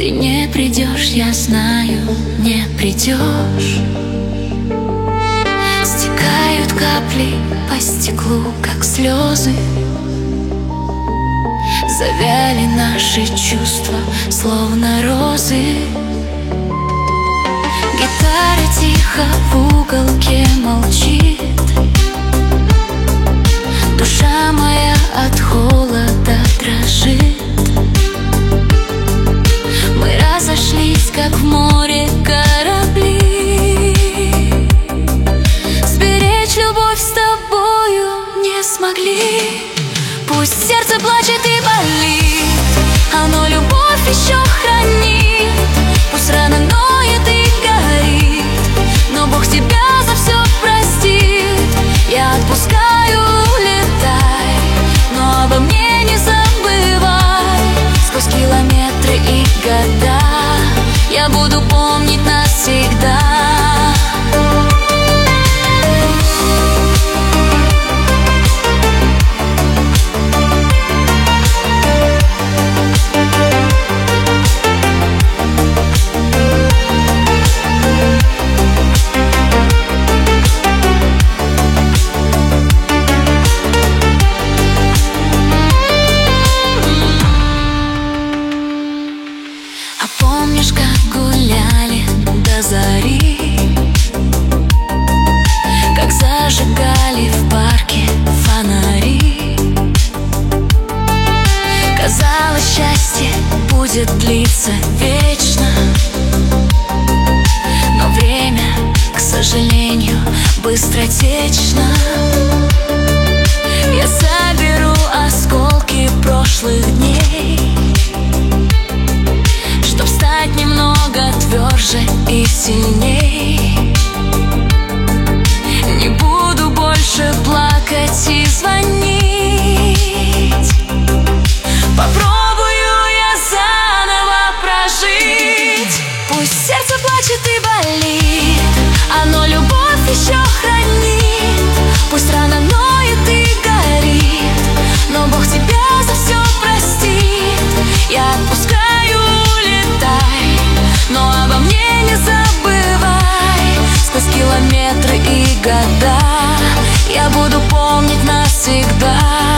Ты не придешь, я знаю, не придешь. Стекают капли по стеклу, как слезы. Завяли наши чувства, словно розы. Гитара тихо в уголке молчит. Душа моя от холода дрожит. Мы разошлись, как в море корабли. Сберечь любовь с тобою не смогли. Пусть сердце плачет и болит, оно любовь еще хранит. Пусть рана ноет и горит, но Бог тебя за все простит. Я отпускаю, улетай, но обо мне не забывай. Сквозь километры и года я буду помнить навсегда. Помнишь, как гуляли до зари, как зажигали в парке фонари. Казалось, счастье будет длиться вечно, но время, к сожалению, быстротечно. Я соберу осколки прошлых дней, чтоб стать немного тверже и сильней. Не буду больше плакать и звонить. Попробую я заново прожить. Пусть сердце плачет и болит, оно любовь еще хранит. Пусть рана ноет и горит, но Бог тебя за все простит. Я отпускаю, но обо мне не забывай. Сквозь километры и года я буду помнить навсегда.